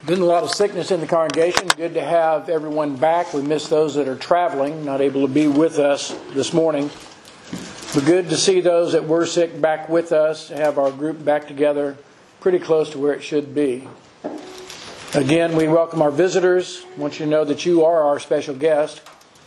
Been a lot of sickness in the congregation. Good to have everyone back. We miss those that are traveling, not able to be with us this morning. But good to see those that were sick back with us, have our group back together pretty close to where it should be. Again, we welcome our visitors. I want you to know that you are our special guest.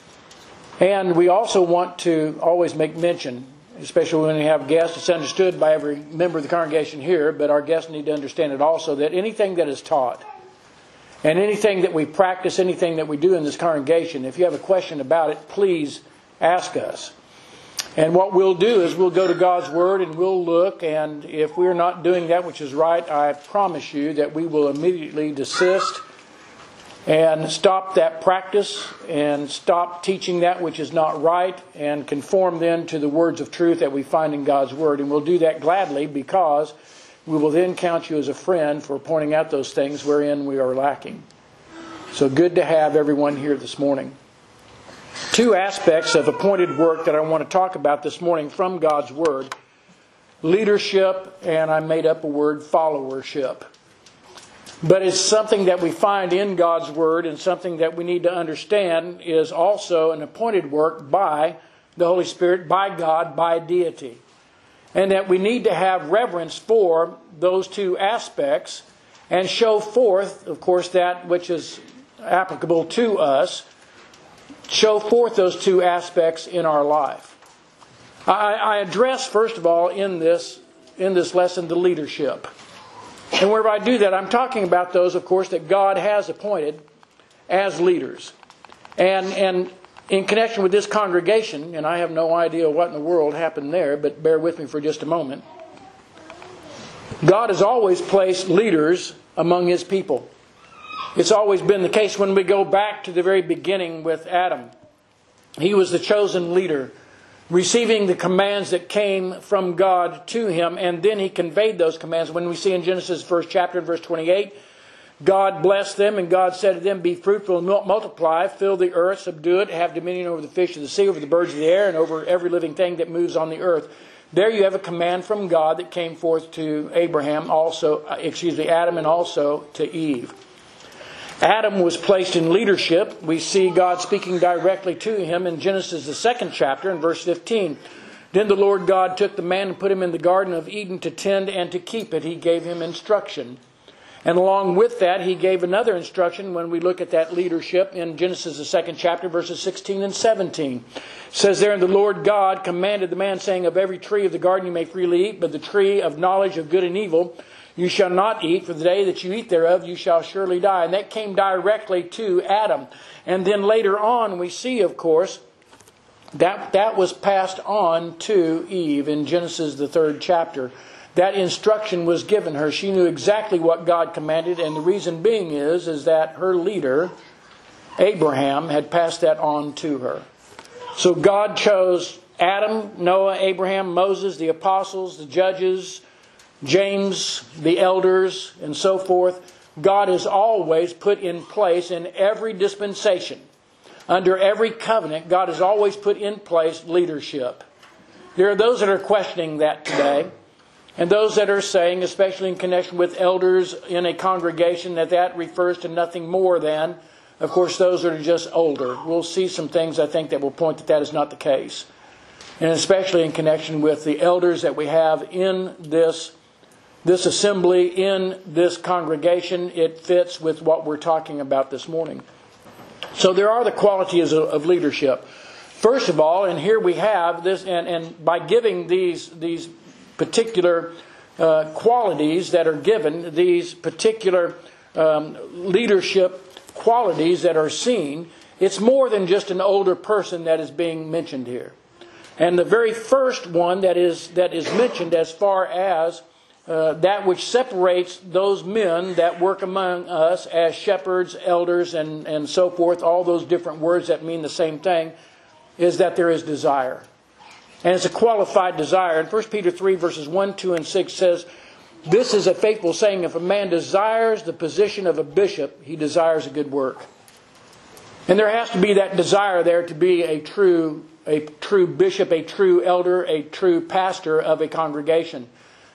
And we also want to always make mention, especially when we have guests, it's understood by every member of the congregation here, but our guests need to understand it also, that anything that is taught and anything that we practice, anything that we do in this congregation, if you have a question about it, please ask us. And what we'll do is we'll go to God's Word and we'll look, and if we're not doing that which is right, I promise you that we will immediately desist and stop that practice and stop teaching that which is not right and conform then to the words of truth that we find in God's Word. And we'll do that gladly because we will then count you as a friend for pointing out those things wherein we are lacking. So good to have everyone here this morning. Two aspects of appointed work that I want to talk about this morning from God's Word. Leadership, and I made up a word, followership. But it's something that we find in God's Word, and something that we need to understand is also an appointed work by the Holy Spirit, by God, by deity. And that we need to have reverence for those two aspects and show forth, of course, that which is applicable to us. Show forth those two aspects in our life. I address, first of all, in this lesson, the leadership. And wherever I do that, I'm talking about those, of course, that God has appointed as leaders. And in connection with this congregation, and I have no idea what in the world happened there, but bear with me for just a moment. God has always placed leaders among His people. It's always been the case when we go back to the very beginning with Adam. He was the chosen leader, receiving the commands that came from God to him, and then he conveyed those commands. When we see in Genesis 1st chapter, verse 28, God blessed them, and God said to them, "Be fruitful and multiply, fill the earth, subdue it, have dominion over the fish of the sea, over the birds of the air, and over every living thing that moves on the earth." There you have a command from God that came forth to Adam and also to Eve. Adam was placed in leadership. We see God speaking directly to him in Genesis the 2nd chapter in verse 15. "Then the Lord God took the man and put him in the Garden of Eden to tend and to keep it. He gave him instruction." And along with that, He gave another instruction when we look at that leadership in Genesis the 2nd chapter, verses 16 and 17. It says there, "And the Lord God commanded the man, saying, Of every tree of the garden you may freely eat, but the tree of knowledge of good and evil you shall not eat, for the day that you eat thereof you shall surely die." And that came directly to Adam. And then later on we see, of course, that was passed on to Eve in Genesis the 3rd chapter. That instruction was given her. She knew exactly what God commanded, and the reason being is that her leader, Abraham, had passed that on to her. So God chose Adam, Noah, Abraham, Moses, the apostles, the judges, James, the elders, and so forth. God has always put in place in every dispensation, under every covenant, God has always put in place leadership. There are those that are questioning that today. And those that are saying, especially in connection with elders in a congregation, that refers to nothing more than, of course, those that are just older. We'll see some things, I think, that will point that is not the case. And especially in connection with the elders that we have in this assembly, in this congregation, it fits with what we're talking about this morning. So there are the qualities of leadership. First of all, and here we have this, and by giving these particular qualities that are given, these particular leadership qualities that are seen, it's more than just an older person that is being mentioned here. And the very first one that is mentioned as far as that which separates those men that work among us as shepherds, elders, and so forth, all those different words that mean the same thing, is that there is desire. And it's a qualified desire. And 1 Peter 3 verses 1, 2, and 6 says, "This is a faithful saying, if a man desires the position of a bishop, he desires a good work." And there has to be that desire there to be a true bishop, a true elder, a true pastor of a congregation.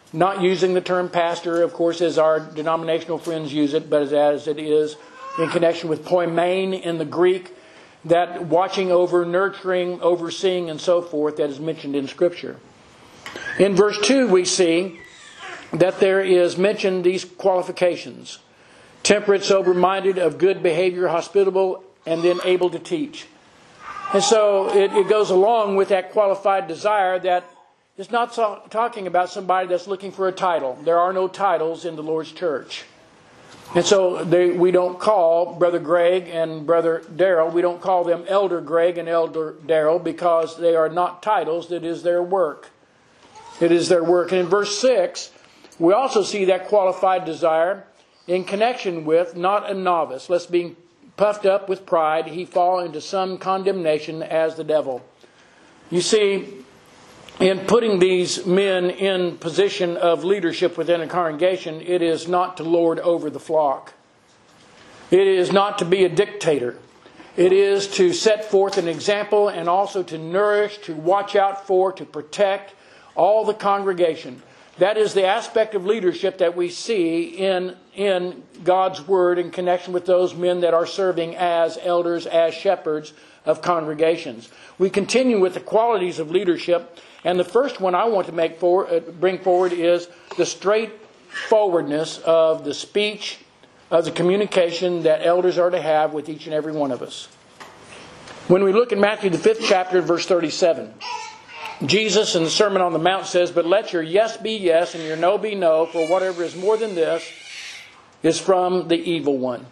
Not using the term pastor, of course, as our denominational friends use it, but as it is in connection with poimen in the Greek, that watching over, nurturing, overseeing, and so forth that is mentioned in Scripture. In verse 2 we see that there is mentioned these qualifications. Temperate, sober-minded, of good behavior, hospitable, and then able to teach. And so it goes along with that qualified desire that it's not talking about somebody that's looking for a title. There are no titles in the Lord's church. And so we don't call Brother Greg and Brother Darrell, we don't call them Elder Greg and Elder Darrell because they are not titles. It is their work. It is their work. And in verse 6, we also see that qualified desire in connection with not a novice, lest being puffed up with pride, he fall into some condemnation as the devil. You see, in putting these men in position of leadership within a congregation, it is not to lord over the flock. It is not to be a dictator. It is to set forth an example and also to nourish, to watch out for, to protect all the congregation. That is the aspect of leadership that we see in God's Word in connection with those men that are serving as elders, as shepherds of congregations. We continue with the qualities of leadership, and the first one I want to bring forward is the straightforwardness of the speech, of the communication that elders are to have with each and every one of us. When we look at Matthew the 5th chapter, verse 37, Jesus in the Sermon on the Mount says, "But let your yes be yes and your no be no, for whatever is more than this is from the evil one."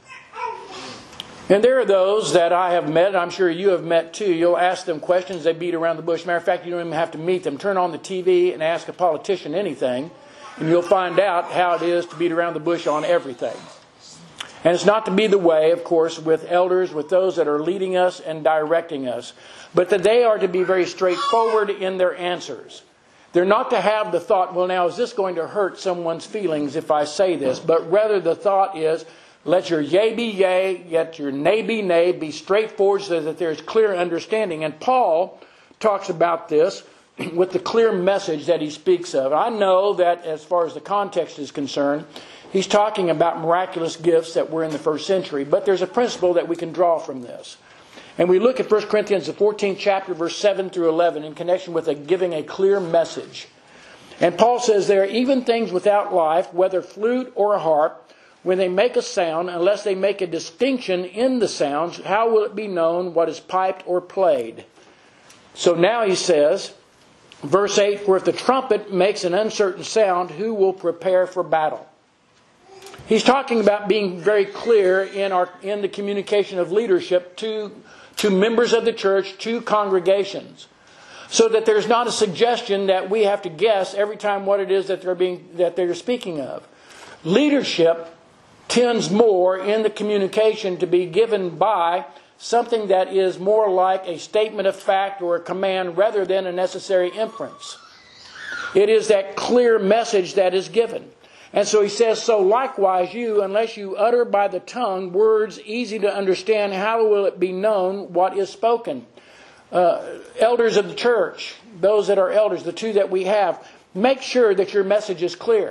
And there are those that I have met, and I'm sure you have met too. You'll ask them questions, they beat around the bush. Matter of fact, you don't even have to meet them. Turn on the TV and ask a politician anything, and you'll find out how it is to beat around the bush on everything. And it's not to be the way, of course, with elders, with those that are leading us and directing us, but that they are to be very straightforward in their answers. They're not to have the thought, well, now, is this going to hurt someone's feelings if I say this? But rather the thought is, let your yea be yea, yet your nay be nay, be straightforward so that there's clear understanding. And Paul talks about this with the clear message that he speaks of. I know that as far as the context is concerned, he's talking about miraculous gifts that were in the first century. But there's a principle that we can draw from this. And we look at 1 Corinthians, the 14th chapter, verse 7 through 11, in connection with giving a clear message. And Paul says there, even things without life, whether flute or a harp, when they make a sound, unless they make a distinction in the sounds, how will it be known what is piped or played? So now he says, verse 8, for if the trumpet makes an uncertain sound, who will prepare for battle? He's talking about being very clear in the communication of leadership to members of the church, to congregations, so that there's not a suggestion that we have to guess every time what it is that they're speaking of. Leadership tends more in the communication to be given by something that is more like a statement of fact or a command rather than a necessary inference. It is that clear message that is given. And so he says, so likewise you, unless you utter by the tongue words easy to understand, how will it be known what is spoken? Elders of the church, those that are elders, the two that we have, make sure that your message is clear.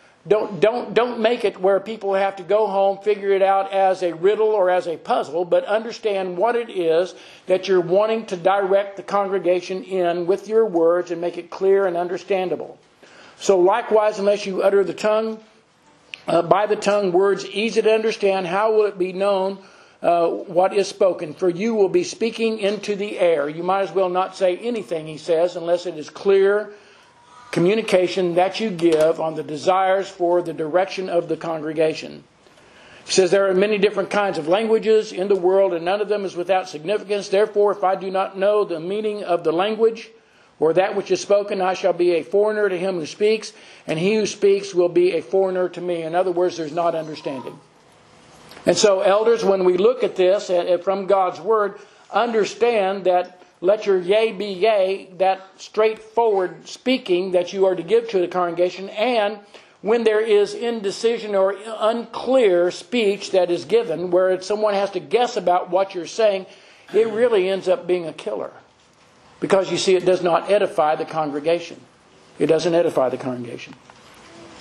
Don't make it where people have to go home, figure it out as a riddle or as a puzzle, but understand what it is that you're wanting to direct the congregation in with your words and make it clear and understandable. So likewise, unless you utter the tongue, by the tongue words easy to understand, how will it be known what is spoken? For you will be speaking into the air. You might as well not say anything, he says, unless it is clear communication that you give on the desires for the direction of the congregation. He says there are many different kinds of languages in the world, and none of them is without significance. Therefore, if I do not know the meaning of the language or that which is spoken, I shall be a foreigner to him who speaks, and he who speaks will be a foreigner to me. In other words, there's not understanding. And so, elders, when we look at this from God's Word, understand that let your yea be yea, that straightforward speaking that you are to give to the congregation, and when there is indecision or unclear speech that is given, where someone has to guess about what you're saying, it really ends up being a killer. Because you see, it does not edify the congregation. It doesn't edify the congregation.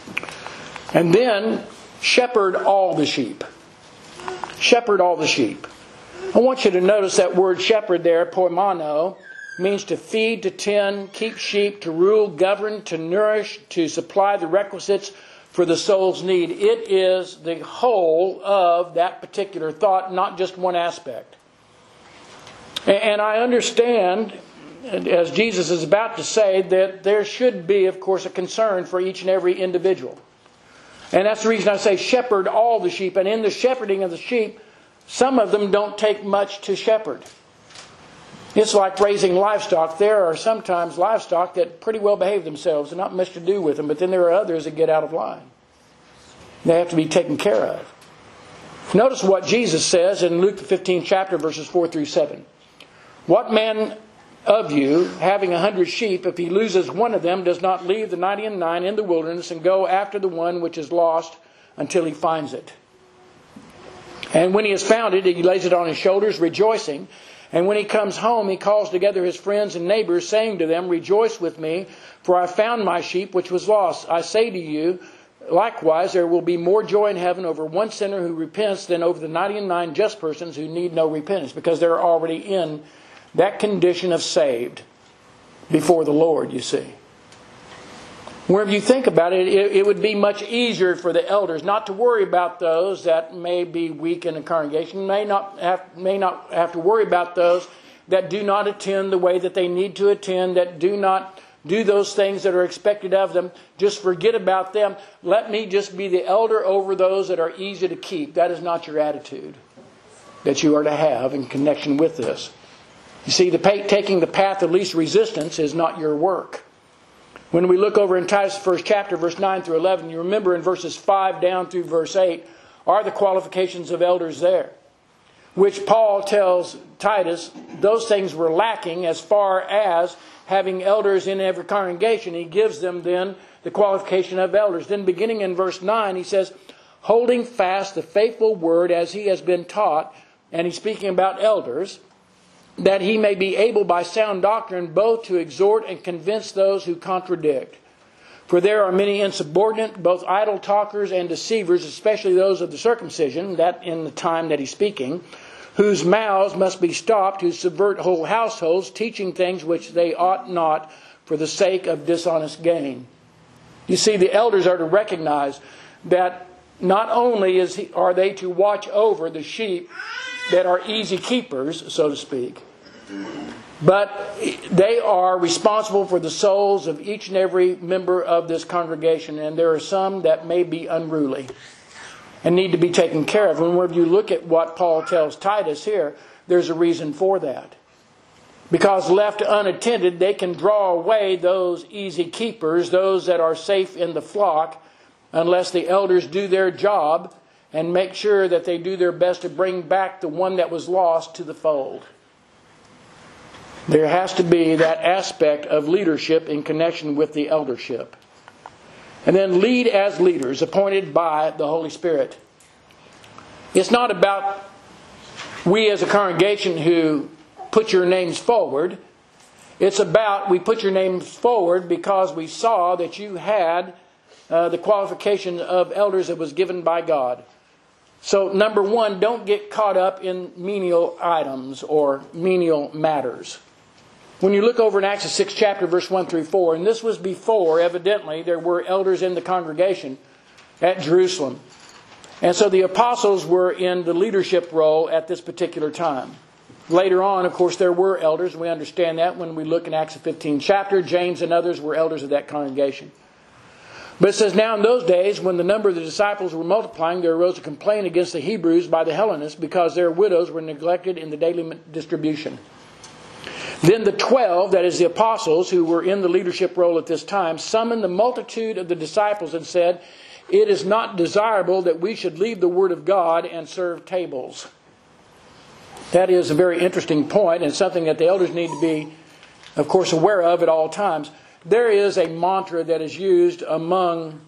And then, shepherd all the sheep. Shepherd all the sheep. I want you to notice that word shepherd there, poimano, means to feed, to tend, keep sheep, to rule, govern, to nourish, to supply the requisites for the soul's need. It is the whole of that particular thought, not just one aspect. And I understand, as Jesus is about to say, that there should be, of course, a concern for each and every individual. And that's the reason I say shepherd all the sheep. And in the shepherding of the sheep, some of them don't take much to shepherd. It's like raising livestock. There are sometimes livestock that pretty well behave themselves and not much to do with them. But then there are others that get out of line. They have to be taken care of. Notice what Jesus says in Luke the 15th chapter, verses 4 through 7. What man of you, having 100 sheep, if he loses one of them, does not leave the 99 in the wilderness and go after the one which is lost until he finds it? And when he has found it, he lays it on his shoulders, rejoicing. And when he comes home, he calls together his friends and neighbors, saying to them, rejoice with me, for I found my sheep which was lost. I say to you, likewise, there will be more joy in heaven over one sinner who repents than over the 99 just persons who need no repentance, because they're already in that condition of saved before the Lord, you see. Wherever you think about it, it would be much easier for the elders not to worry about those that may be weak in the congregation, may not have to worry about those that do not attend the way that they need to attend, that do not do those things that are expected of them. Just forget about them. Let me just be the elder over those that are easy to keep. That is not your attitude that you are to have in connection with this. You see, taking the path of least resistance is not your work. When we look over in Titus, the 1st chapter, verse 9 through 11, you remember in verses 5 down through verse 8 are the qualifications of elders there, which Paul tells Titus those things were lacking as far as having elders in every congregation. He gives them then the qualification of elders. Then beginning in verse 9, he says, holding fast the faithful word as he has been taught, and he's speaking about elders, that he may be able by sound doctrine both to exhort and convince those who contradict. For there are many insubordinate, both idle talkers and deceivers, especially those of the circumcision, that in the time that he's speaking, whose mouths must be stopped, who subvert whole households, teaching things which they ought not for the sake of dishonest gain. You see, the elders are to recognize that not only are they to watch over the sheep that are easy keepers, so to speak, but they are responsible for the souls of each and every member of this congregation. And there are some that may be unruly and need to be taken care of. And when you look at what Paul tells Titus here, there's a reason for that. Because left unattended, they can draw away those easy keepers, those that are safe in the flock, unless the elders do their job and make sure that they do their best to bring back the one that was lost to the fold. There has to be that aspect of leadership in connection with the eldership. And then lead as leaders appointed by the Holy Spirit. It's not about we as a congregation who put your names forward. It's about we put your names forward because we saw that you had the qualification of elders that was given by God. So, number one, don't get caught up in menial items or menial matters. When you look over in Acts the 6th chapter, verse 1 through 4, and this was before, evidently, there were elders in the congregation at Jerusalem. And so the apostles were in the leadership role at this particular time. Later on, of course, there were elders. We understand that when we look in Acts the 15th chapter. James and others were elders of that congregation. But it says, now in those days, when the number of the disciples were multiplying, there arose a complaint against the Hebrews by the Hellenists because their widows were neglected in the daily distribution. Then the 12, that is the apostles, who were in the leadership role at this time, summoned the multitude of the disciples and said, it is not desirable that we should leave the word of God and serve tables. That is a very interesting point and something that the elders need to be, of course, aware of at all times. There is a mantra that is used among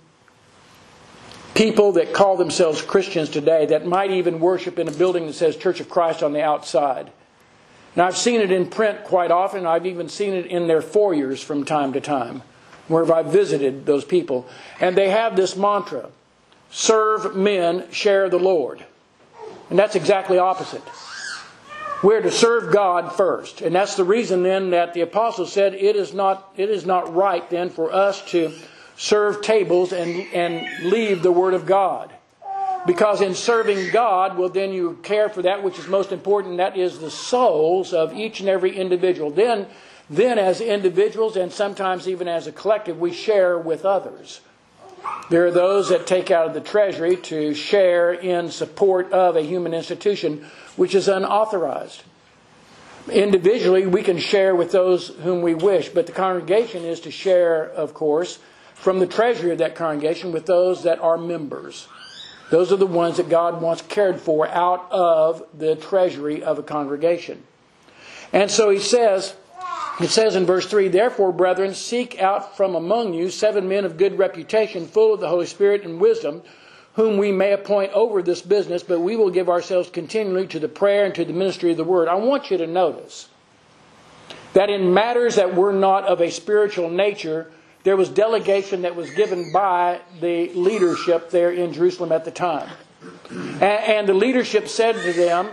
people that call themselves Christians today that might even worship in a building that says Church of Christ on the outside. And I've seen it in print quite often. I've even seen it in their foyers from time to time. wherever I visited those people. And they have this mantra, serve men, share the Lord. And that's exactly opposite. We're to serve God first. And that's the reason then that the apostle said it is not right then for us to serve tables and leave the Word of God. Because in serving God, well, then you care for that which is most important, and that is the souls of each and every individual. Then as individuals, and sometimes even as a collective, we share with others. There are those that take out of the treasury to share in support of a human institution which is unauthorized. Individually, we can share with those whom we wish, but the congregation is to share, of course, from the treasury of that congregation with those that are members. Those are the ones that God wants cared for out of the treasury of a congregation. And so it says in verse 3, therefore, brethren, seek out from among you 7 men of good reputation, full of the Holy Spirit and wisdom, whom we may appoint over this business, but we will give ourselves continually to the prayer and to the ministry of the word. I want you to notice that in matters that were not of a spiritual nature, there was delegation that was given by the leadership there in Jerusalem at the time. And the leadership said to them,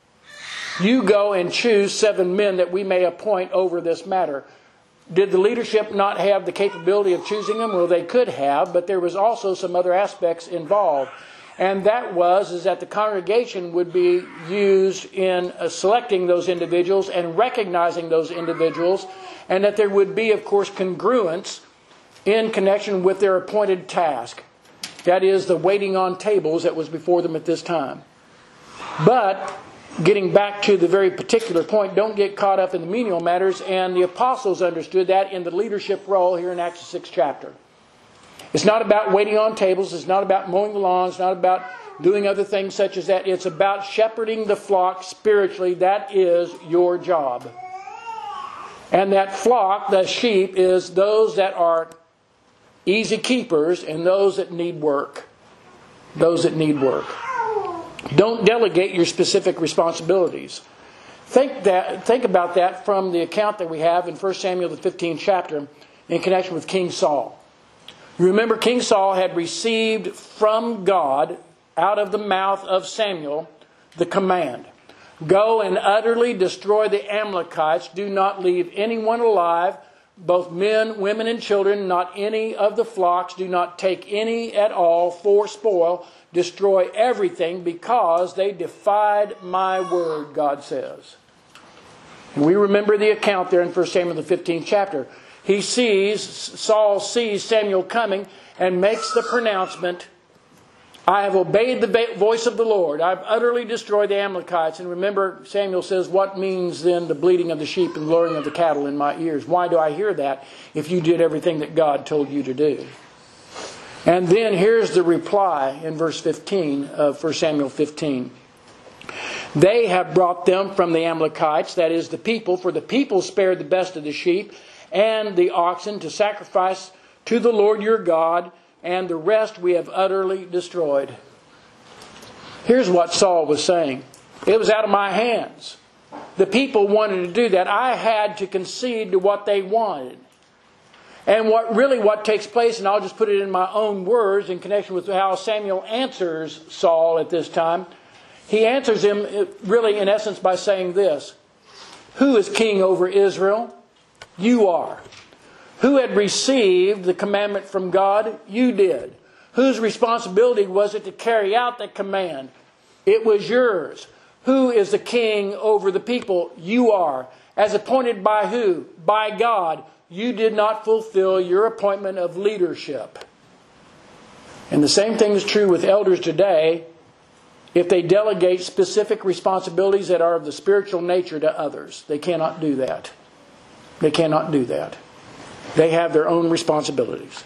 you go and choose 7 men that we may appoint over this matter. Did the leadership not have the capability of choosing them? Well, they could have, but there was also some other aspects involved. And that is that the congregation would be used in selecting those individuals and recognizing those individuals, and that there would be, of course, congruence in connection with their appointed task. That is, the waiting on tables that was before them at this time. But getting back to the very particular point, don't get caught up in the menial matters, and the apostles understood that in the leadership role here in Acts 6 chapter. It's not about waiting on tables, it's not about mowing the lawn, it's not about doing other things such as that. It's about shepherding the flock spiritually. That is your job. And that flock, the sheep, is those that are easy keepers and those that need work. Those that need work. Don't delegate your specific responsibilities. Think about that from the account that we have in 1 Samuel the 15th chapter in connection with King Saul. You remember King Saul had received from God, out of the mouth of Samuel, the command. Go and utterly destroy the Amalekites. Do not leave anyone alive, both men, women, and children, not any of the flocks. Do not take any at all for spoil. Destroy everything because they defied my word, God says. And we remember the account there in 1 Samuel the 15th chapter. Saul sees Samuel coming and makes the pronouncement, I have obeyed the voice of the Lord. I've utterly destroyed the Amalekites. And remember, Samuel says, what means then the bleating of the sheep and the lowing of the cattle in my ears? Why do I hear that if you did everything that God told you to do? And then here's the reply in verse 15 of 1 Samuel 15. They have brought them from the Amalekites, that is the people, for the people spared the best of the sheep and the oxen to sacrifice to the Lord your God, and the rest we have utterly destroyed. Here's what Saul was saying. It was out of my hands. The people wanted to do that. I had to concede to what they wanted. And what takes place, and I'll just put it in my own words in connection with how Samuel answers Saul at this time. He answers him really in essence by saying this. Who is king over Israel? You are. Who had received the commandment from God? You did. Whose responsibility was it to carry out that command? It was yours. Who is the king over the people? You are. As appointed by who? By God. You did not fulfill your appointment of leadership. And the same thing is true with elders today if they delegate specific responsibilities that are of the spiritual nature to others. They cannot do that. They cannot do that. They have their own responsibilities.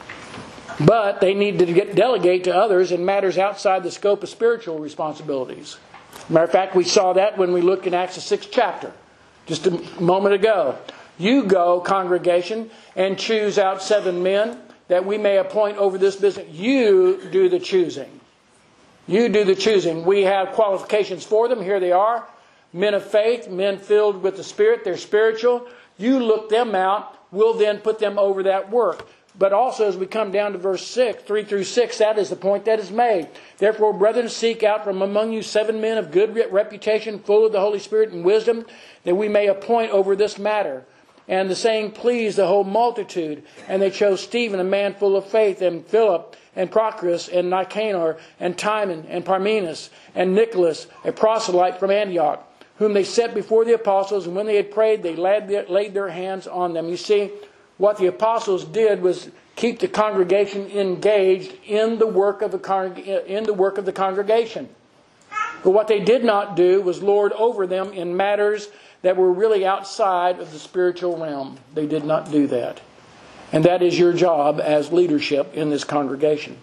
But they need to delegate to others in matters outside the scope of spiritual responsibilities. Matter of fact, we saw that when we looked in Acts the 6th chapter, just a moment ago. You go, congregation, and choose out 7 men that we may appoint over this business. You do the choosing. You do the choosing. We have qualifications for them. Here they are. Men of faith, men filled with the Spirit. They're spiritual. You look them out. will then put them over that work. But also as we come down to verse 6, 3 through 6, that is the point that is made. Therefore, brethren, seek out from among you 7 men of good reputation, full of the Holy Spirit and wisdom, that we may appoint over this matter. And the saying pleased the whole multitude. And they chose Stephen, a man full of faith, and Philip, and Prochorus, and Nicanor, and Timon, and Parmenas, and Nicholas, a proselyte from Antioch, whom they set before the apostles. And when they had prayed, they laid their hands on them. You see, what the apostles did was keep the congregation engaged in the work of the congregation. But what they did not do was lord over them in matters that were really outside of the spiritual realm. They did not do that. And that is your job as leadership in this congregation.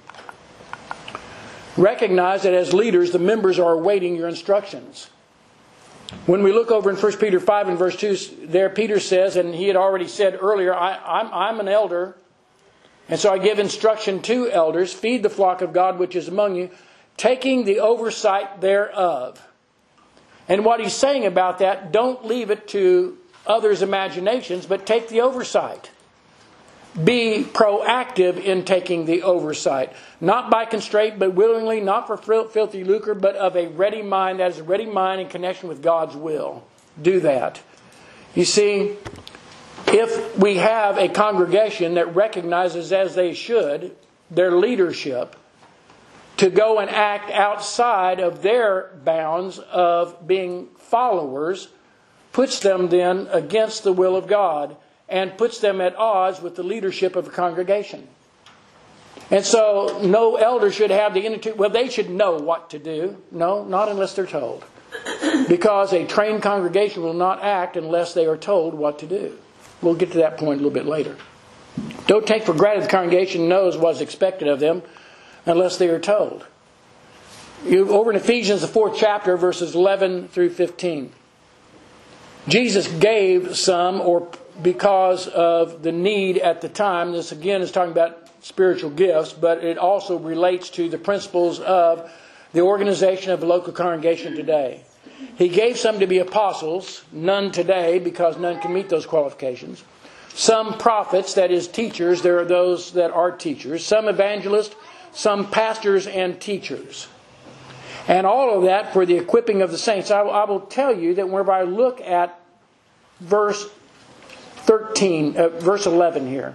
Recognize that as leaders, the members are awaiting your instructions. When we look over in 1 Peter 5 and verse 2, there Peter says, and he had already said earlier, I'm an elder, and so I give instruction to elders, feed the flock of God which is among you, taking the oversight thereof. And what he's saying about that, don't leave it to others' imaginations, but take the oversight. Be proactive in taking the oversight. Not by constraint, but willingly, not for filthy lucre, but of a ready mind. That is a ready mind in connection with God's will. Do that. You see, if we have a congregation that recognizes, as they should, their leadership, to go and act outside of their bounds of being followers, puts them then against the will of God, and puts them at odds with the leadership of a congregation. And so no elder should have the attitude, well, they should know what to do. No, not unless they're told. Because a trained congregation will not act unless they are told what to do. We'll get to that point a little bit later. Don't take for granted the congregation knows what's expected of them unless they are told. Over in Ephesians, the 4th chapter, verses 11 through 15. Jesus gave some, or because of the need at the time. This again is talking about spiritual gifts, but it also relates to the principles of the organization of the local congregation today. He gave some to be apostles, none today because none can meet those qualifications. Some prophets, that is teachers, there are those that are teachers. Some evangelists, some pastors and teachers. And all of that for the equipping of the saints. I will tell you that whenever I look at verse 11 here,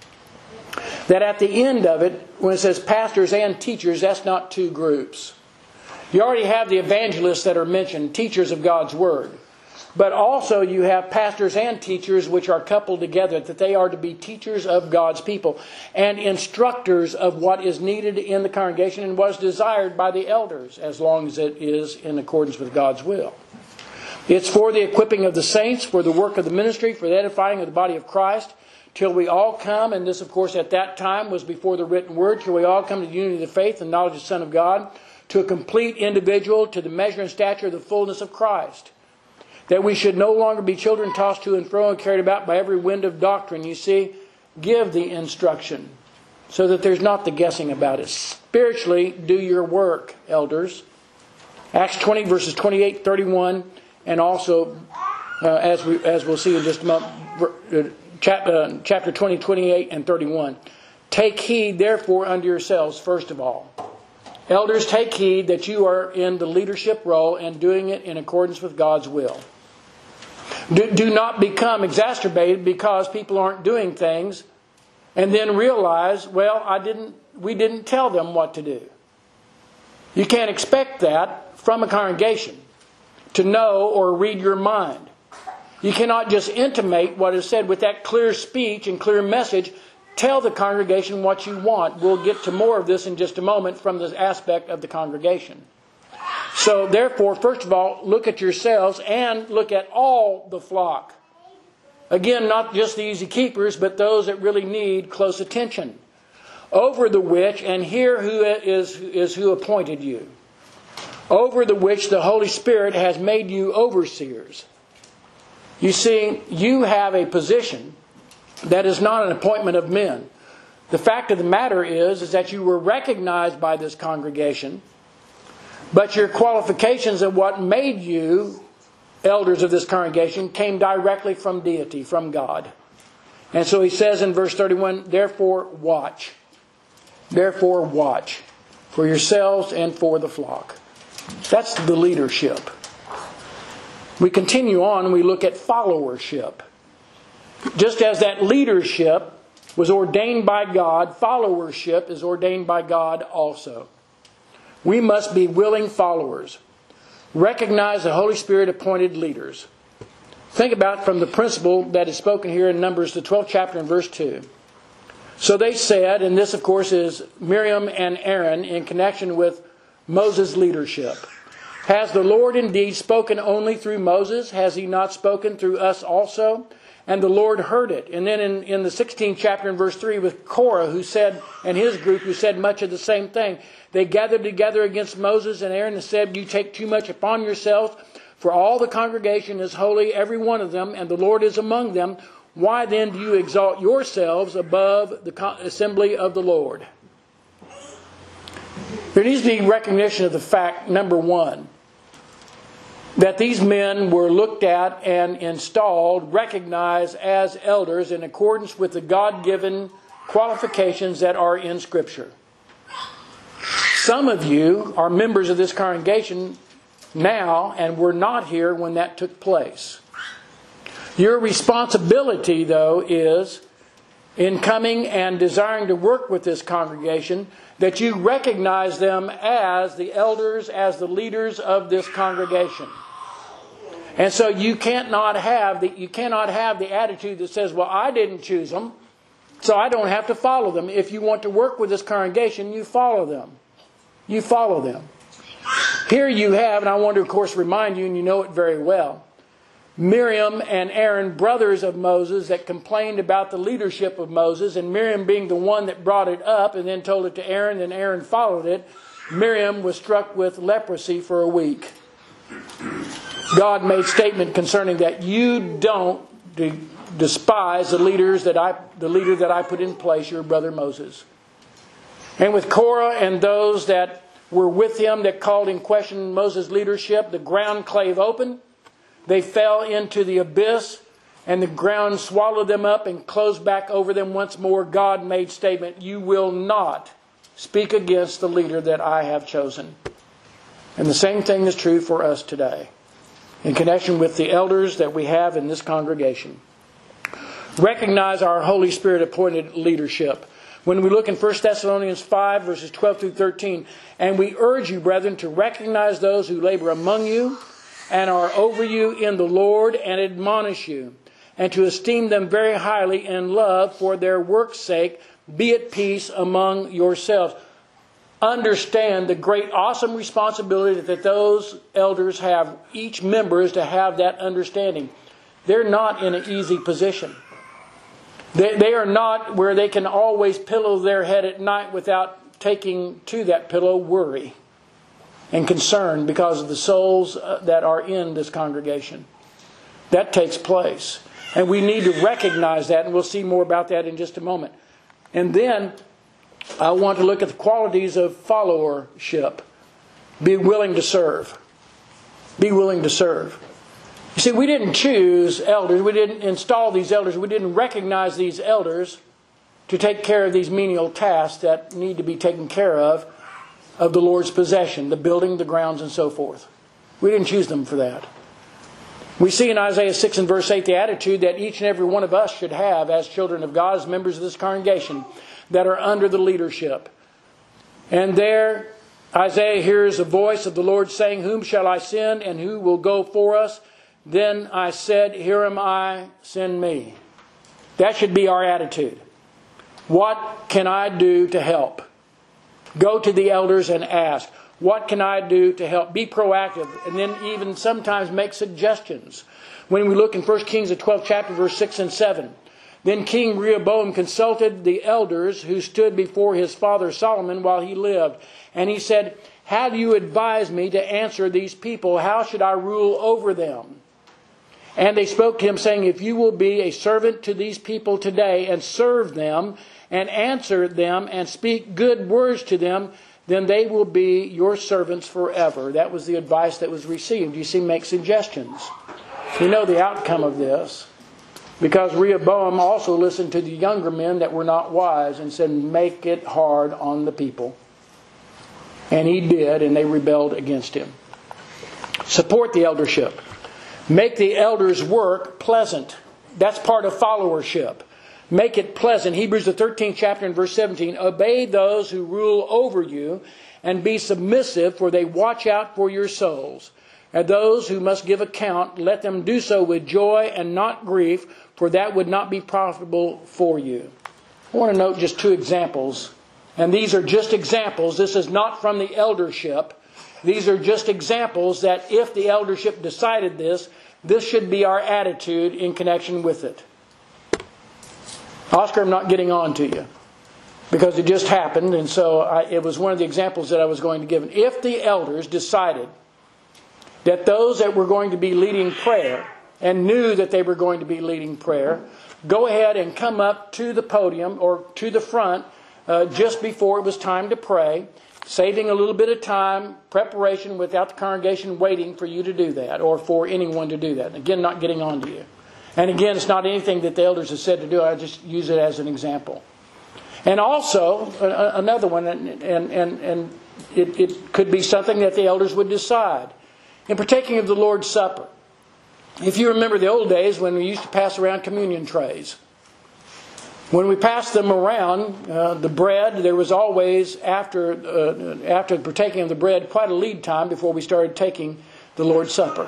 that at the end of it, when it says pastors and teachers, that's not two groups. You already have the evangelists that are mentioned, teachers of God's Word. But also you have pastors and teachers which are coupled together, that they are to be teachers of God's people and instructors of what is needed in the congregation and what is desired by the elders, as long as it is in accordance with God's will. It's for the equipping of the saints, for the work of the ministry, for the edifying of the body of Christ, till we all come, and this of course at that time was before the written word, till we all come to the unity of the faith and knowledge of the Son of God, to a complete individual, to the measure and stature of the fullness of Christ. That we should no longer be children tossed to and fro and carried about by every wind of doctrine. You see, give the instruction so that there's not the guessing about it. Spiritually, do your work, elders. Acts 20 verses 28, 31, and also, as we'll see in just a moment, chapter 20, 28, and 31. Take heed, therefore, unto yourselves, first of all. Elders, take heed that you are in the leadership role and doing it in accordance with God's will. Do not become exacerbated because people aren't doing things and then realize, well, we didn't tell them what to do. You can't expect that from a congregation to know or read your mind. You cannot just intimate what is said with that clear speech and clear message. Tell the congregation what you want. We'll get to more of this in just a moment from the aspect of the congregation. So therefore, first of all, look at yourselves and look at all the flock. Again, not just the easy keepers, but those that really need close attention. Over the which, and here who is who appointed you. Over the which the Holy Spirit has made you overseers. You see, you have a position that is not an appointment of men. The fact of the matter is that you were recognized by this congregation, but your qualifications of what made you elders of this congregation came directly from deity, from God. And so he says in verse 31, therefore watch. Therefore watch for yourselves and for the flock. That's the leadership. We continue on and we look at followership. Just as that leadership was ordained by God, followership is ordained by God also. We must be willing followers. Recognize the Holy Spirit appointed leaders. Think about from the principle that is spoken here in Numbers, the 12th chapter and verse 2. So they said, and this of course is Miriam and Aaron in connection with Moses' leadership. Has the Lord indeed spoken only through Moses? Has he not spoken through us also? And the Lord heard it. And then in the 16th chapter and verse 3 with Korah who said, and his group who said much of the same thing. They gathered together against Moses and Aaron and said, you take too much upon yourselves, for all the congregation is holy, every one of them, and the Lord is among them. Why then do you exalt yourselves above the assembly of the Lord? There needs to be recognition of the fact, number one, that these men were looked at and installed, recognized as elders in accordance with the God-given qualifications that are in Scripture. Some of you are members of this congregation now and were not here when that took place. Your responsibility, though, is in coming and desiring to work with this congregation that you recognize them as the elders, as the leaders of this congregation. And so you cannot have the attitude that says, well, I didn't choose them, so I don't have to follow them. If you want to work with this congregation, you follow them. You follow them. Here you have, and I want to, of course, remind you, and you know it very well, Miriam and Aaron, brothers of Moses, that complained about the leadership of Moses, and Miriam being the one that brought it up and then told it to Aaron, and Aaron followed it. Miriam was struck with leprosy for a week. God made statement concerning that. You don't despise the leader that I put in place, your brother Moses. And with Korah and those that were with him that called in question Moses' leadership, the ground clave open. They fell into the abyss, and the ground swallowed them up and closed back over them once more. God made statement, you will not speak against the leader that I have chosen. And the same thing is true for us today, in connection with the elders that we have in this congregation. Recognize our Holy Spirit appointed leadership. When we look in 1 Thessalonians 5, verses 12 through 13, and we urge you, brethren, to recognize those who labor among you and are over you in the Lord and admonish you, and to esteem them very highly in love for their work's sake. Be at peace among yourselves. Understand the great, awesome responsibility that those elders have. Each member is to have that understanding. They're not in an easy position. They are not where they can always pillow their head at night without taking to that pillow worry and concern because of the souls that are in this congregation. That takes place. And we need to recognize that, and we'll see more about that in just a moment. And then I want to look at the qualities of followership. Be willing to serve. Be willing to serve. You see, we didn't choose elders. We didn't install these elders. We didn't recognize these elders to take care of these menial tasks that need to be taken care of the Lord's possession, the building, the grounds, and so forth. We didn't choose them for that. We see in Isaiah 6 and verse 8 the attitude that each and every one of us should have as children of God, as members of this congregation that are under the leadership. And there Isaiah hears a voice of the Lord saying, whom shall I send, and who will go for us? Then I said, here am I, send me. That should be our attitude. What can I do to help? Go to the elders and ask, what can I do to help? Be proactive, and then even sometimes make suggestions. When we look in 1 Kings, the 12th chapter, verse 6 and 7. Then King Rehoboam consulted the elders who stood before his father Solomon while he lived. And he said, how do you advise me to answer these people? How should I rule over them? And they spoke to him, saying, if you will be a servant to these people today and serve them and answer them and speak good words to them, then they will be your servants forever. That was the advice that was received. You see, make suggestions. We know the outcome of this. Because Rehoboam also listened to the younger men that were not wise and said, make it hard on the people. And he did, and they rebelled against him. Support the eldership. Make the elders' work pleasant. That's part of followership. Make it pleasant. Hebrews the 13th chapter and verse 17. Obey those who rule over you and be submissive, for they watch out for your souls. And those who must give account, let them do so with joy and not grief, for that would not be profitable for you. I want to note just two examples. And these are just examples. This is not from the eldership. These are just examples that if the eldership decided this, this should be our attitude in connection with it. Oscar, I'm not getting on to you because it just happened, and so it was one of the examples that I was going to give. If the elders decided that those that were going to be leading prayer and knew that they were going to be leading prayer, go ahead and come up to the podium or to the front just before it was time to pray, saving a little bit of time, preparation without the congregation waiting for you to do that or for anyone to do that. And again, not getting on to you. And again, it's not anything that the elders have said to do. I just use it as an example. And also, another one, and it could be something that the elders would decide. In partaking of the Lord's Supper, if you remember the old days when we used to pass around communion trays, when we passed them around, the bread, there was always, after partaking of the bread, quite a lead time before we started taking the Lord's Supper.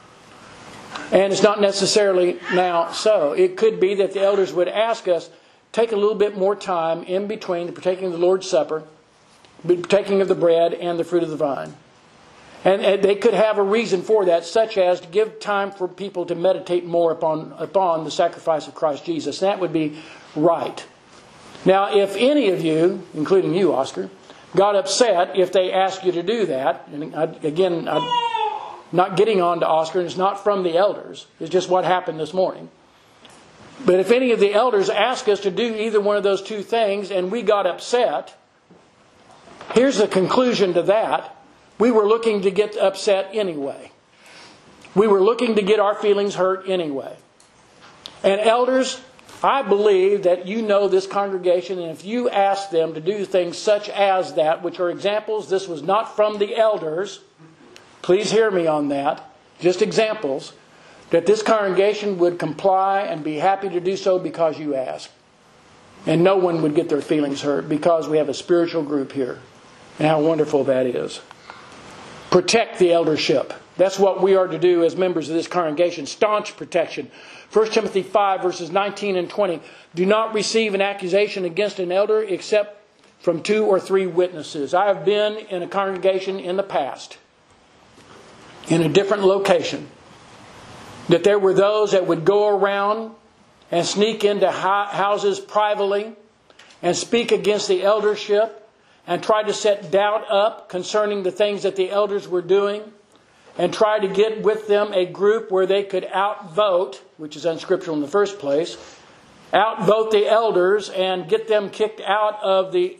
And it's not necessarily now so. It could be that the elders would ask us, take a little bit more time in between the partaking of the Lord's Supper, the partaking of the bread, and the fruit of the vine. And they could have a reason for that, such as to give time for people to meditate more upon the sacrifice of Christ Jesus. And that would be right. Now, if any of you, including you, Oscar, got upset if they asked you to do that, and I'm not getting on to Oscar, and it's not from the elders, it's just what happened this morning. But if any of the elders asked us to do either one of those two things and we got upset, here's the conclusion to that. We were looking to get upset anyway. We were looking to get our feelings hurt anyway. And elders, I believe that you know this congregation, and if you ask them to do things such as that, which are examples, this was not from the elders, please hear me on that, just examples, that this congregation would comply and be happy to do so because you ask. And no one would get their feelings hurt because we have a spiritual group here. And how wonderful that is. Protect the eldership. That's what we are to do as members of this congregation. Staunch protection. 1 Timothy 5 verses 19 and 20. Do not receive an accusation against an elder except from 2 or 3 witnesses. I have been in a congregation in the past, in a different location, that there were those that would go around and sneak into houses privately and speak against the eldership and try to set doubt up concerning the things that the elders were doing and try to get with them a group where they could outvote, which is unscriptural in the first place, outvote the elders and get them kicked out of the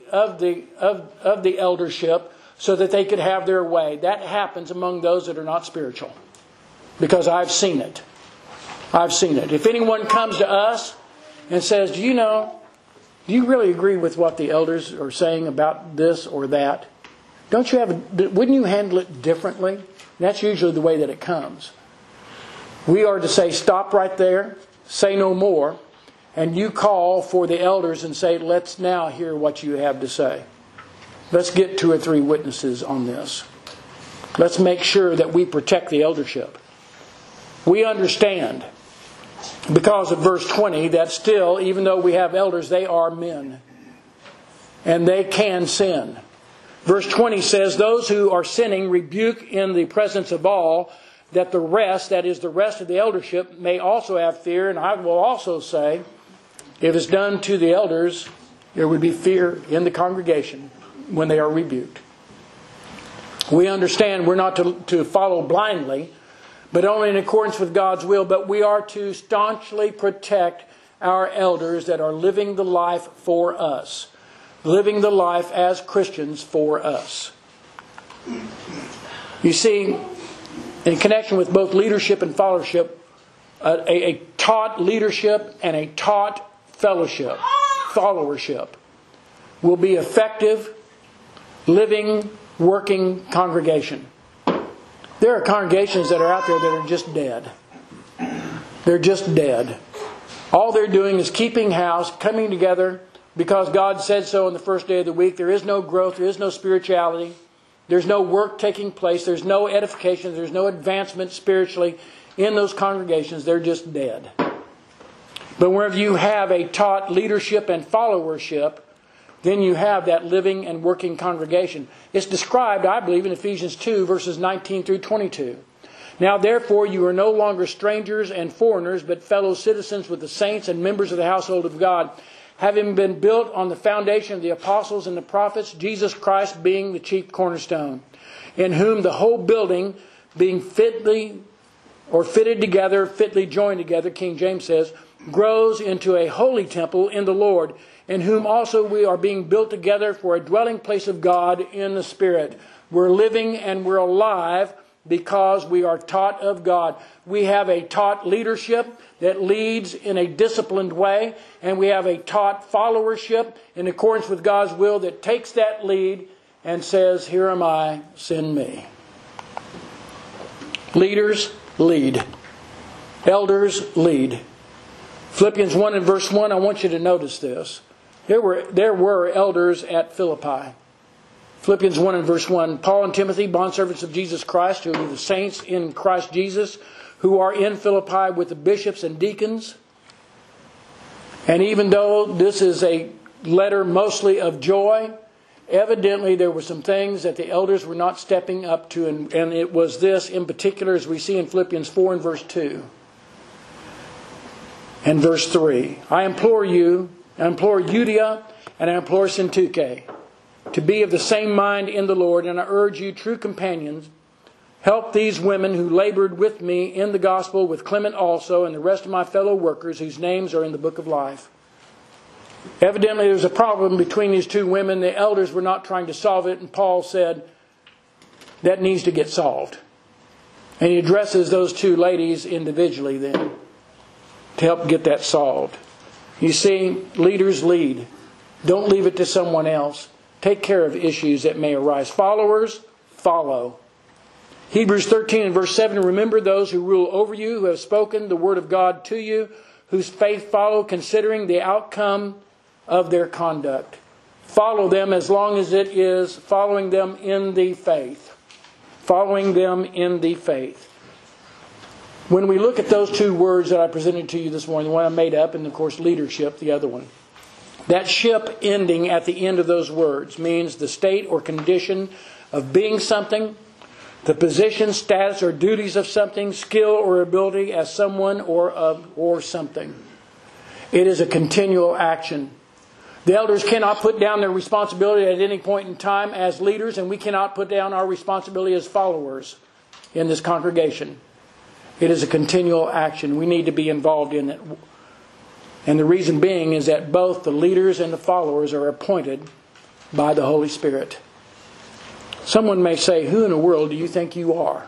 eldership so that they could have their way. That happens among those that are not spiritual. Because I've seen it. I've seen it. If anyone comes to us and says, do you really agree with what the elders are saying about this or that? Wouldn't you handle it differently? That's usually the way that it comes. We are to say, stop right there, say no more, and you call for the elders and say, let's now hear what you have to say. Let's get 2 or 3 witnesses on this. Let's make sure that we protect the eldership. We understand, because of verse 20, that still, even though we have elders, they are men. And they can sin. Verse 20 says, those who are sinning rebuke in the presence of all, that the rest, that is the rest of the eldership, may also have fear. And I will also say, if it's done to the elders, there would be fear in the congregation when they are rebuked. We understand we're not to follow blindly, but only in accordance with God's will. But we are to staunchly protect our elders that are living the life for us. Living the life as Christians for us. You see, in connection with both leadership and followership, a taught leadership and a taught fellowship, followership, will be effective, living, working congregation. There are congregations that are out there that are just dead. They're just dead. All they're doing is keeping house, coming together because God said so on the first day of the week. There is no growth. There is no spirituality. There's no work taking place. There's no edification. There's no advancement spiritually in those congregations. They're just dead. But wherever you have a taught leadership and followership, then you have that living and working congregation. It's described, I believe, in Ephesians 2, verses 19 through 22. Now, therefore, you are no longer strangers and foreigners, but fellow citizens with the saints and members of the household of God, having been built on the foundation of the apostles and the prophets, Jesus Christ being the chief cornerstone, in whom the whole building, being fitly joined together, King James says, grows into a holy temple in the Lord, in whom also we are being built together for a dwelling place of God in the Spirit. We're living and we're alive because we are taught of God. We have a taught leadership that leads in a disciplined way, and we have a taught followership in accordance with God's will that takes that lead and says, here am I, send me. Leaders lead. Elders lead. Philippians 1 and verse 1, I want you to notice this. There were elders at Philippi. Philippians 1 and verse 1, Paul and Timothy, bondservants of Jesus Christ, who are the saints in Christ Jesus, who are in Philippi with the bishops and deacons. And even though this is a letter mostly of joy, evidently there were some things that the elders were not stepping up to, and it was this in particular, as we see in Philippians 4 and verse 2 and verse 3. I implore Euodia and I implore Syntyche to be of the same mind in the Lord, and I urge you, true companions, help these women who labored with me in the gospel, with Clement also, and the rest of my fellow workers whose names are in the book of life. Evidently there's a problem between these two women. The elders were not trying to solve it, and Paul said that needs to get solved. And he addresses those two ladies individually then to help get that solved. You see, leaders lead. Don't leave it to someone else. Take care of issues that may arise. Followers, follow. Hebrews 13 and verse 7, remember those who rule over you, who have spoken the word of God to you, whose faith follow, considering the outcome of their conduct. Follow them as long as it is following them in the faith. Following them in the faith. When we look at those two words that I presented to you this morning, the one I made up, and of course leadership, the other one. That ship ending at the end of those words means the state or condition of being something, the position, status, or duties of something, skill or ability as someone or something. It is a continual action. The elders cannot put down their responsibility at any point in time as leaders, and we cannot put down our responsibility as followers in this congregation. It is a continual action. We need to be involved in it. And the reason being is that both the leaders and the followers are appointed by the Holy Spirit. Someone may say, who in the world do you think you are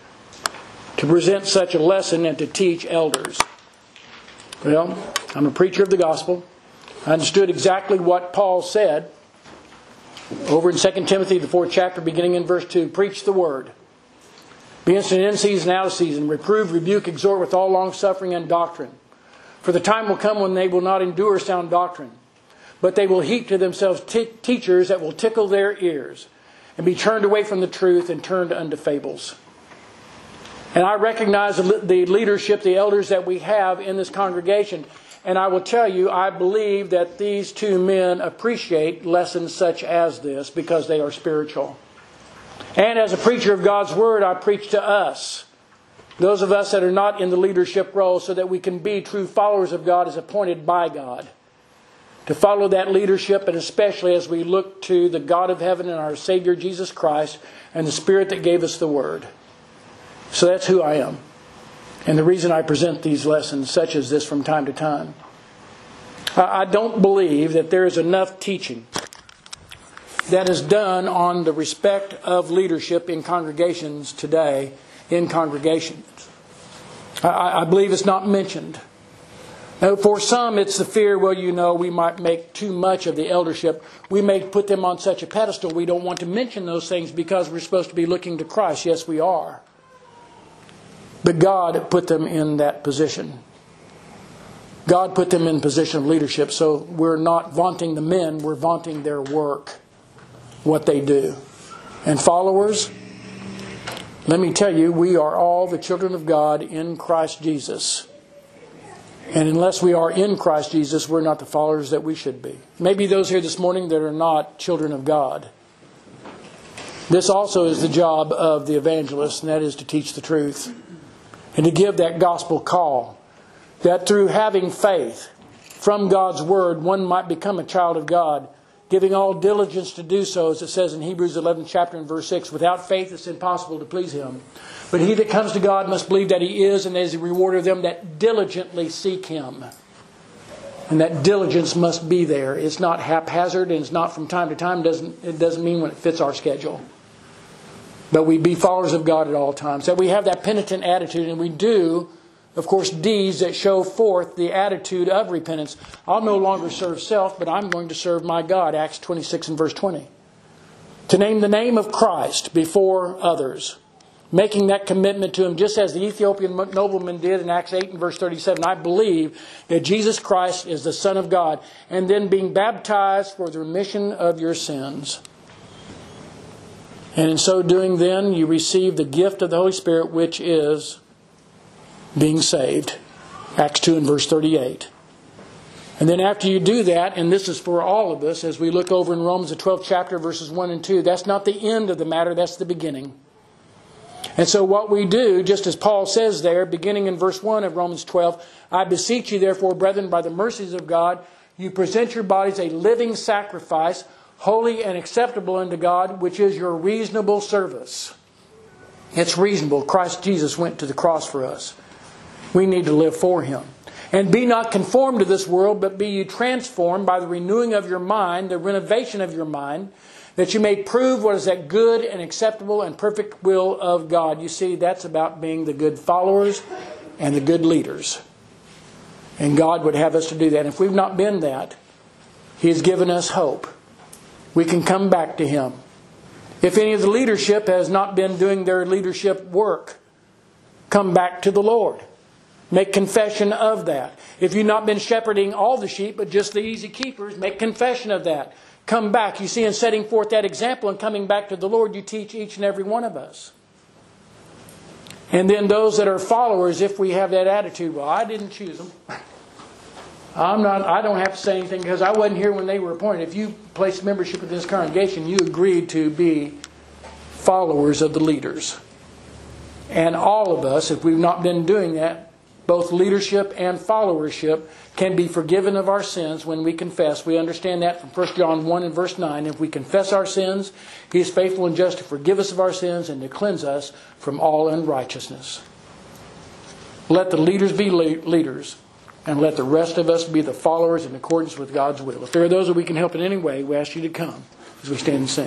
to present such a lesson and to teach elders? Well, I'm a preacher of the gospel. I understood exactly what Paul said over in 2 Timothy, the 4th chapter, beginning in verse 2. Preach the word. Be instant in season, out of season. Reprove, rebuke, exhort with all long-suffering and doctrine. For the time will come when they will not endure sound doctrine, but they will heap to themselves teachers that will tickle their ears, and be turned away from the truth and turned unto fables. And I recognize the leadership, the elders that we have in this congregation. And I will tell you, I believe that these two men appreciate lessons such as this because they are spiritual. And as a preacher of God's Word, I preach to us, those of us that are not in the leadership role, so that we can be true followers of God as appointed by God. To follow that leadership, and especially as we look to the God of heaven and our Savior Jesus Christ and the Spirit that gave us the Word. So that's who I am. And the reason I present these lessons such as this from time to time. I don't believe that there is enough teaching that is done on the respect of leadership in congregations today, in congregations. I believe it's not mentioned. Now, for some, it's the fear, we might make too much of the eldership. We may put them on such a pedestal we don't want to mention those things because we're supposed to be looking to Christ. Yes, we are. But God put them in that position. God put them in position of leadership, so we're not vaunting the men, we're vaunting their work, what they do. And followers, let me tell you, we are all the children of God in Christ Jesus. And unless we are in Christ Jesus, we're not the followers that we should be. Maybe those here this morning that are not children of God. This also is the job of the evangelist, and that is to teach the truth. And to give that gospel call. That through having faith from God's Word, one might become a child of God. Giving all diligence to do so, as it says in Hebrews 11 chapter and verse 6. Without faith it's impossible to please Him. But he that comes to God must believe that He is, and is a rewarder of them that diligently seek Him. And that diligence must be there. It's not haphazard, and it's not from time to time. It doesn't mean when it fits our schedule. But we be followers of God at all times. That we have that penitent attitude, and we do, of course, deeds that show forth the attitude of repentance. I'll no longer serve self, but I'm going to serve my God. Acts 26 and verse 20. To name the name of Christ before others. Making that commitment to Him, just as the Ethiopian nobleman did in Acts 8 and verse 37. I believe that Jesus Christ is the Son of God. And then being baptized for the remission of your sins. And in so doing then, you receive the gift of the Holy Spirit, which is being saved. Acts 2 and verse 38. And then after you do that, and this is for all of us, as we look over in Romans the 12th chapter, verses 1 and 2, that's not the end of the matter, that's the beginning. And so what we do, just as Paul says there, beginning in verse 1 of Romans 12, I beseech you therefore, brethren, by the mercies of God, you present your bodies a living sacrifice, holy and acceptable unto God, which is your reasonable service. It's reasonable. Christ Jesus went to the cross for us. We need to live for Him. And be not conformed to this world, but be ye transformed by the renewing of your mind, the renovation of your mind, that you may prove what is that good and acceptable and perfect will of God. You see, that's about being the good followers and the good leaders. And God would have us to do that. And if we've not been that, He has given us hope. We can come back to Him. If any of the leadership has not been doing their leadership work, come back to the Lord. Make confession of that. If you've not been shepherding all the sheep, but just the easy keepers, make confession of that. Come back. You see, in setting forth that example and coming back to the Lord, you teach each and every one of us. And then those that are followers, if we have that attitude, well, I didn't choose them. I don't have to say anything because I wasn't here when they were appointed. If you placed membership in this congregation, you agreed to be followers of the leaders. And all of us, if we've not been doing that, both leadership and followership can be forgiven of our sins when we confess. We understand that from 1 John 1 and verse 9. If we confess our sins, He is faithful and just to forgive us of our sins and to cleanse us from all unrighteousness. Let the leaders be leaders, and let the rest of us be the followers in accordance with God's will. If there are those that we can help in any way, we ask you to come as we stand and sing.